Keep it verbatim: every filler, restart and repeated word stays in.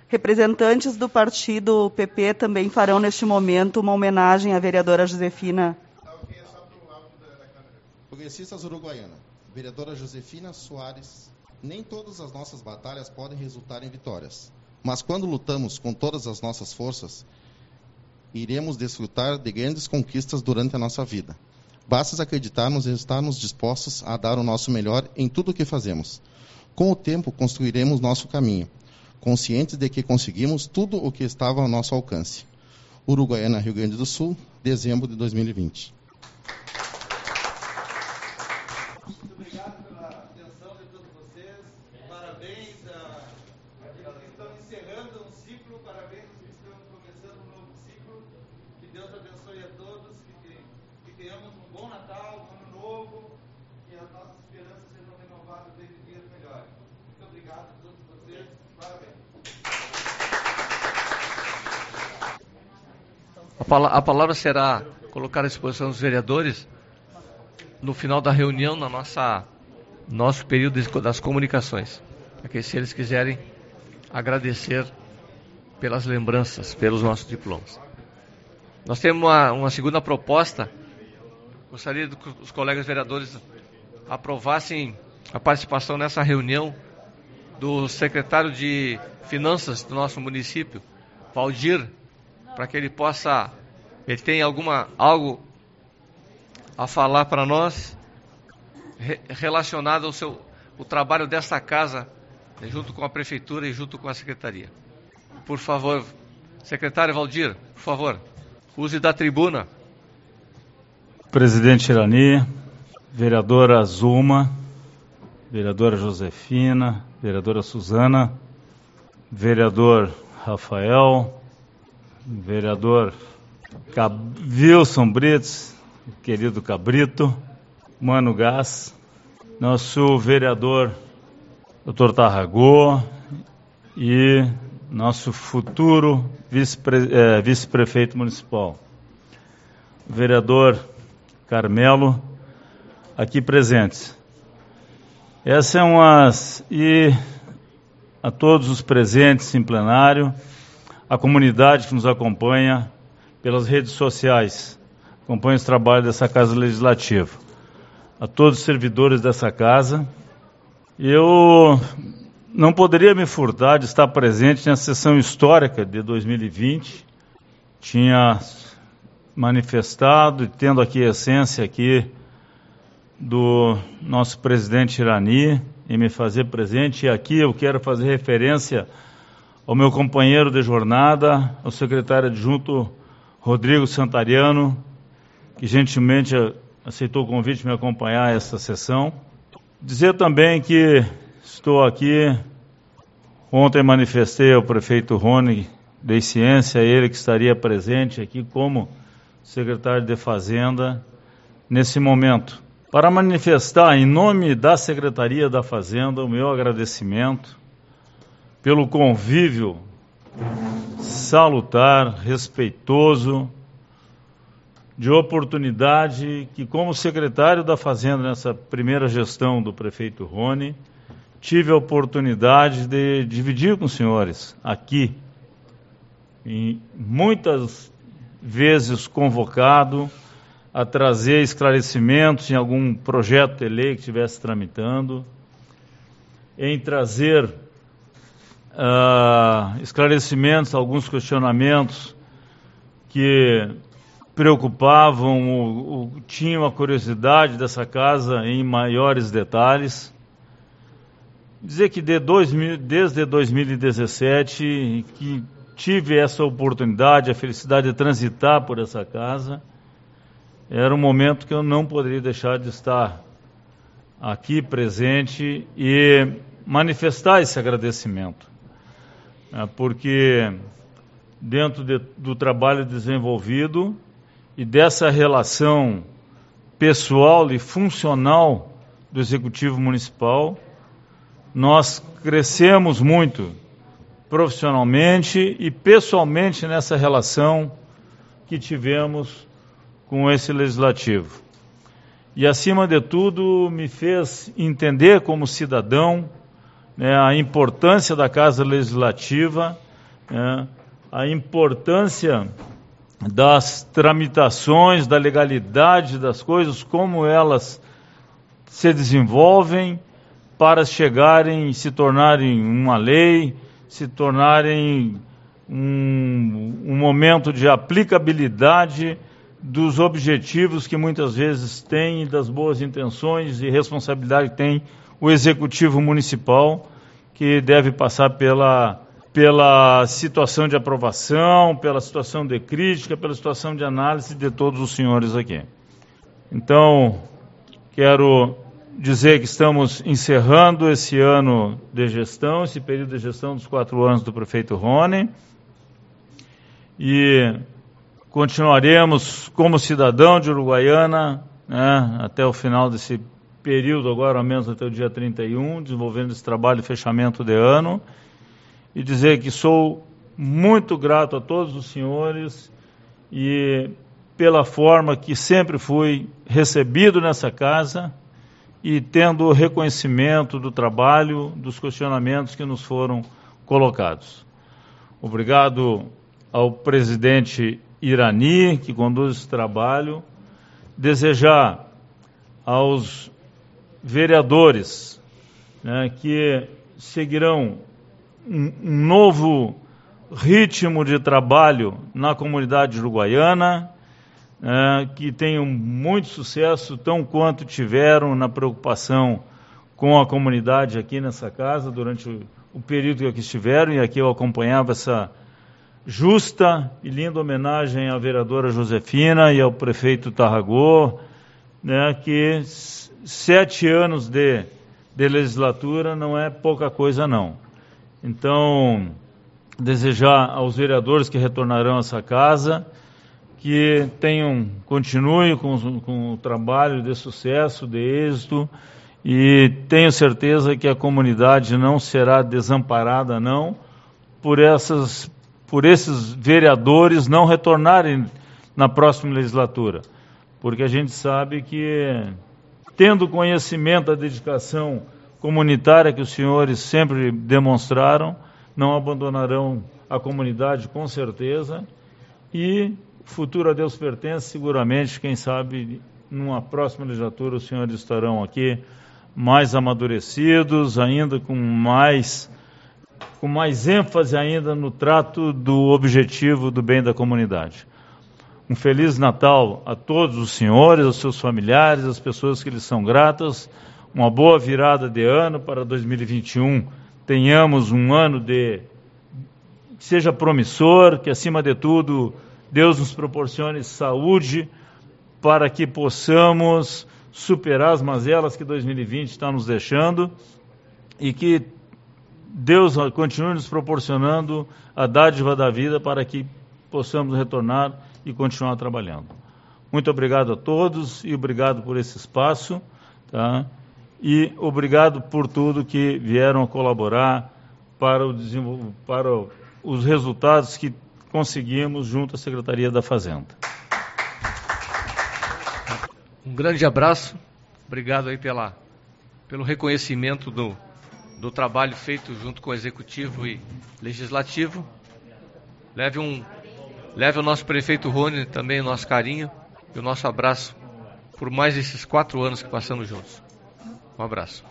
Representantes do partido P P também farão neste momento uma homenagem à vereadora Josefina. Progressistas Uruguaiana, vereadora Josefina Soares, nem todas as nossas batalhas podem resultar em vitórias, mas quando lutamos com todas as nossas forças, iremos desfrutar de grandes conquistas durante a nossa vida. Basta acreditarmos e estarmos dispostos a dar o nosso melhor em tudo o que fazemos. Com o tempo, construiremos nosso caminho, conscientes de que conseguimos tudo o que estava ao nosso alcance. Uruguaiana, Rio Grande do Sul, dezembro de dois mil e vinte. Muito obrigado pela atenção de todos vocês. Parabéns àqueles que estão encerrando um ciclo, parabéns aos que estão começando um novo ciclo. Que Deus abençoe a todos, que, que tenhamos um bom Natal, um ano novo, que as nossas esperanças sejam renovadas desde dias melhores. Muito obrigado a todos vocês. Parabéns. A palavra, a palavra será colocada à disposição dos vereadores no final da reunião, na nossa nosso período das comunicações, para que, se eles quiserem, agradecer pelas lembranças, pelos nossos diplomas. Nós temos uma, uma segunda proposta. Gostaria que os colegas vereadores aprovassem a participação nessa reunião do secretário de Finanças do nosso município, Valdir, para que ele possa, ele tem alguma, algo a falar para nós re, relacionado ao seu, o trabalho desta casa, junto com a prefeitura e junto com a secretaria. Por favor, secretário Valdir, por favor, use da tribuna. Presidente Irani, vereadora Zuma, vereadora Josefina, vereadora Suzana, vereador Rafael, vereador Cab... Wilson Brits, querido Cabrito, Mano Gás, nosso vereador doutor Tarragô e nosso futuro vice-pre... eh, vice-prefeito municipal, vereador Carmelo, aqui presentes. Essa é umas... E a todos os presentes em plenário, a comunidade que nos acompanha pelas redes sociais, acompanha os trabalhos dessa Casa Legislativa, a todos os servidores dessa casa. Eu não poderia me furtar de estar presente na sessão histórica de dois mil e vinte, tinha manifestado e tendo aqui a essência aqui do nosso presidente Irani em me fazer presente, e aqui eu quero fazer referência ao meu companheiro de jornada, ao secretário adjunto Rodrigo Santariano, que gentilmente aceitou o convite de me acompanhar a essa sessão. Dizer também que estou aqui, ontem manifestei ao prefeito Rony, dei ciência a ele que estaria presente aqui como secretário de Fazenda nesse momento, para manifestar em nome da Secretaria da Fazenda o meu agradecimento pelo convívio salutar, respeitoso, de oportunidade que, como secretário da Fazenda nessa primeira gestão do prefeito Rony, tive a oportunidade de dividir com os senhores aqui, em muitas vezes convocado a trazer esclarecimentos em algum projeto de lei que estivesse tramitando, em trazer uh, esclarecimentos, alguns questionamentos que preocupavam, ou, ou tinham a curiosidade dessa casa em maiores detalhes. Dizer que de dois mil, desde dois mil e dezessete que tive essa oportunidade, a felicidade de transitar por essa casa, era um momento que eu não poderia deixar de estar aqui presente e manifestar esse agradecimento, né, porque dentro de, do trabalho desenvolvido e dessa relação pessoal e funcional do Executivo Municipal, nós crescemos muito profissionalmente e pessoalmente nessa relação que tivemos com esse Legislativo. E, acima de tudo, me fez entender como cidadão, né, a importância da Casa Legislativa né, a importância das tramitações, da legalidade das coisas, como elas se desenvolvem para chegarem, se tornarem uma lei, se tornarem um, um momento de aplicabilidade dos objetivos que muitas vezes tem, das boas intenções e responsabilidade que tem o Executivo Municipal, que deve passar pela, pela situação de aprovação, pela situação de crítica, pela situação de análise de todos os senhores aqui. Então, quero dizer que estamos encerrando esse ano de gestão, esse período de gestão dos quatro anos do prefeito Rony, e continuaremos como cidadão de Uruguaiana, né, até o final desse período, agora ao menos até o dia trinta e um, desenvolvendo esse trabalho de fechamento de ano, e dizer que sou muito grato a todos os senhores e pela forma que sempre fui recebido nessa casa e tendo o reconhecimento do trabalho, dos questionamentos que nos foram colocados. Obrigado ao presidente Irani, que conduz esse trabalho. Desejar aos vereadores, né, que seguirão um, um novo ritmo de trabalho na comunidade uruguaiana, é, que tenham muito sucesso, tão quanto tiveram na preocupação com a comunidade aqui nessa casa, durante o, o período que aqui estiveram, e aqui eu acompanhava essa justa e linda homenagem à vereadora Josefina e ao prefeito Tarragó, né, que sete anos de, de legislatura não é pouca coisa, não. Então, desejar aos vereadores que retornarão a essa casa que tenham, continue com, com o trabalho de sucesso, de êxito, e tenho certeza que a comunidade não será desamparada, não, por, essas, por esses vereadores não retornarem na próxima legislatura, porque a gente sabe que, tendo conhecimento da dedicação comunitária que os senhores sempre demonstraram, não abandonarão a comunidade com certeza, e o futuro a Deus pertence, seguramente, quem sabe, numa próxima legislatura os senhores estarão aqui mais amadurecidos, ainda com mais, com mais ênfase ainda no trato do objetivo do bem da comunidade. Um Feliz Natal a todos os senhores, aos seus familiares, às pessoas que lhes são gratas, uma boa virada de ano para dois mil e vinte e um, tenhamos um ano de que seja promissor, que acima de tudo Deus nos proporcione saúde para que possamos superar as mazelas que dois mil e vinte está nos deixando e que Deus continue nos proporcionando a dádiva da vida para que possamos retornar e continuar trabalhando. Muito obrigado a todos e obrigado por esse espaço, tá? E obrigado por tudo que vieram a colaborar para, o desenvol... para os resultados que conseguimos junto à Secretaria da Fazenda. Um grande abraço, obrigado aí pela, pelo reconhecimento do, do trabalho feito junto com o Executivo e Legislativo. Leve, um, leve o nosso prefeito Rony também o nosso carinho e o nosso abraço por mais esses quatro anos que passamos juntos. Um abraço.